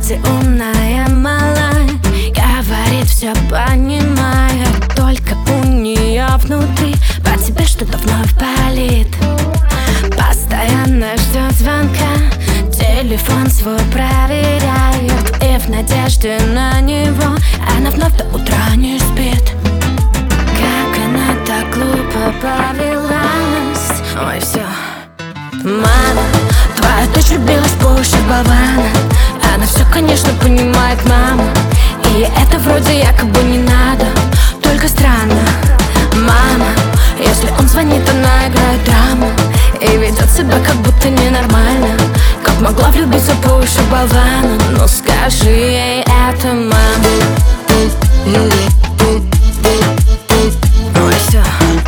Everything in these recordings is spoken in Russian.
вроде умная, малая, говорит, все понимает, только у нее внутри по тебе что-то вновь болит. Постоянно ждет звонка, телефон свой проверяет, и в надежде на него она вновь до утра не спит. Как она так глупо повелась, ой, все. Мама, твоя дочь влюбилась по уши в болвана. Она все, конечно, понимает, мама, и это вроде якобы не надо. Только странно, мама, если он звонит, она играет драму и ведет себя как будто ненормально. Как могла влюбиться по уши в болвана? Ну скажи ей это, мама. Ой, все.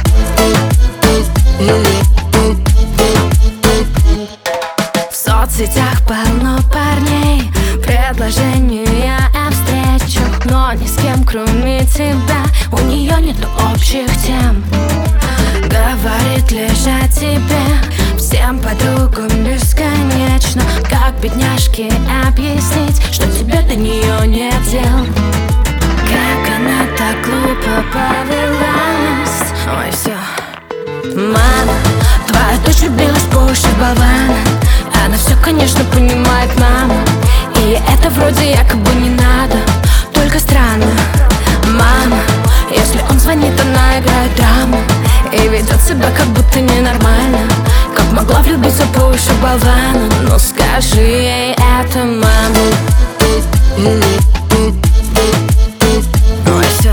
В соцсетях полно парней, предложения о встречах, но ни с кем кроме тебя у нее нету общих тем. Говорит лишь о тебе всем подругам бесконечно. Как бедняжке объяснить, что тебе до нее нет дел? Как она так глупо повелась, ой, все. Мама, твоя дочь влюбилась по уши в болвана. Она все, конечно, понимает, мама, и это вроде якобы не надо. Только странно, мама, если он звонит, она играет драму и ведет себя как будто ненормально. Как могла влюбиться по уши в болвана? Ну скажи ей это, мама. Ой, все.